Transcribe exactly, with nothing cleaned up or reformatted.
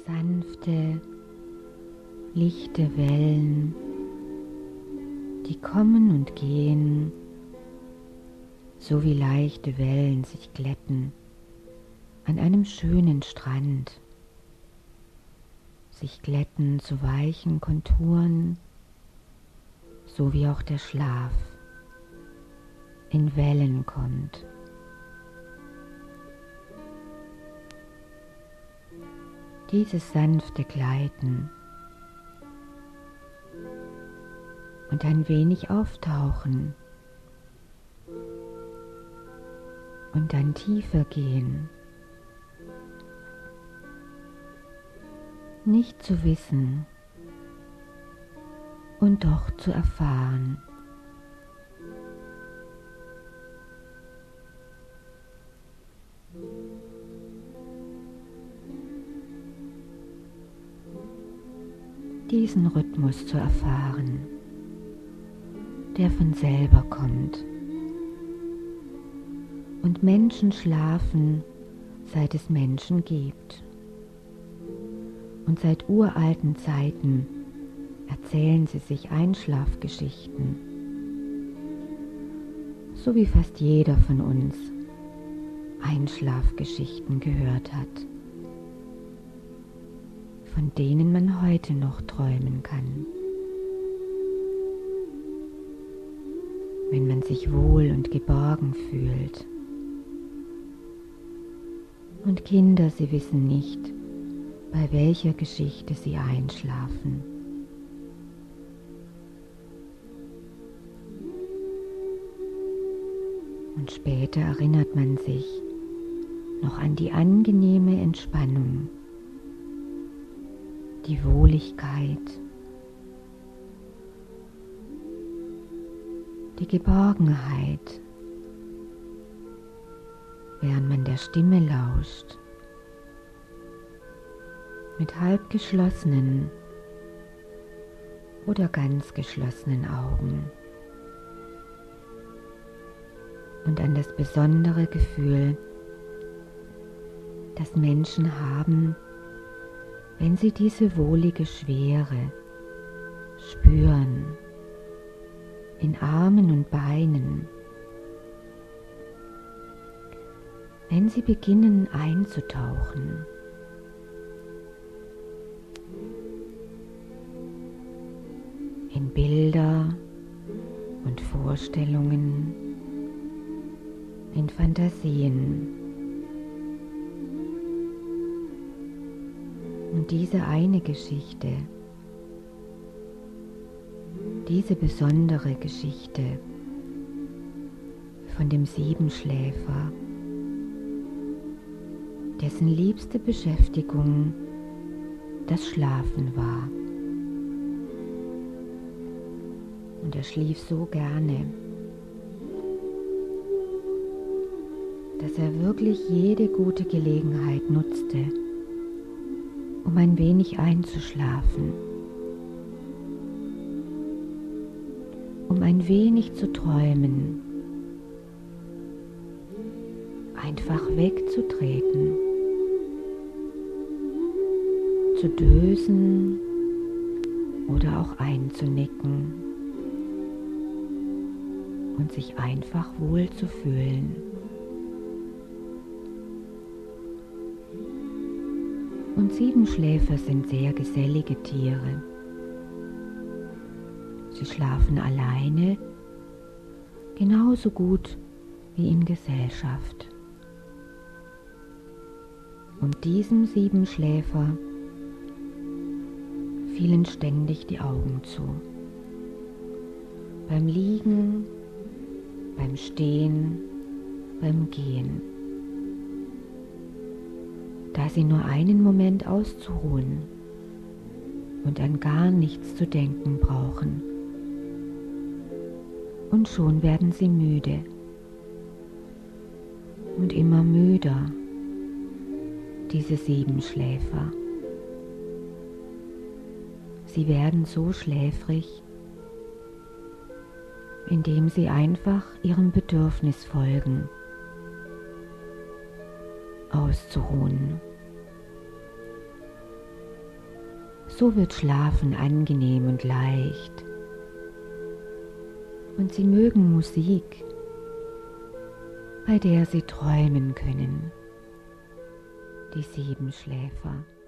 sanfte, lichte Wellen, die kommen und gehen, so wie leichte Wellen sich glätten an einem schönen Strand, sich glätten zu weichen Konturen, so wie auch der Schlaf in Wellen kommt. Dieses sanfte Gleiten und ein wenig auftauchen und dann tiefer gehen, nicht zu wissen und doch zu erfahren. Diesen Rhythmus zu erfahren, der von selber kommt. Und Menschen schlafen, seit es Menschen gibt. Und seit uralten Zeiten erzählen sie sich Einschlafgeschichten, so wie fast jeder von uns Einschlafgeschichten gehört hat, von denen man heute noch träumen kann. Wenn man sich wohl und geborgen fühlt. Und Kinder, sie wissen nicht, bei welcher Geschichte sie einschlafen. Und später erinnert man sich noch an die angenehme Entspannung, die Wohligkeit, die Geborgenheit, während man der Stimme lauscht, mit halb geschlossenen oder ganz geschlossenen Augen, und an das besondere Gefühl, das Menschen haben, wenn sie diese wohlige Schwere spüren, in Armen und Beinen, wenn sie beginnen einzutauchen. In Bilder und Vorstellungen, in Fantasien. Und diese eine Geschichte, diese besondere Geschichte von dem Siebenschläfer, dessen liebste Beschäftigung das Schlafen war. Und er schlief so gerne, dass er wirklich jede gute Gelegenheit nutzte, um ein wenig einzuschlafen, um ein wenig zu träumen, einfach wegzutreten, zu dösen oder auch einzunicken und sich einfach wohl zu fühlen. Und Siebenschläfer sind sehr gesellige Tiere. Sie schlafen alleine genauso gut wie in Gesellschaft. Und diesem Siebenschläfer fielen ständig die Augen zu. Beim Liegen, beim Stehen, beim Gehen. Da sie nur einen Moment auszuruhen und an gar nichts zu denken brauchen. Und schon werden sie müde und immer müder, diese Siebenschläfer. Sie werden so schläfrig, indem sie einfach ihrem Bedürfnis folgen, auszuruhen. So wird Schlafen angenehm und leicht. Und sie mögen Musik, bei der sie träumen können, die Siebenschläfer.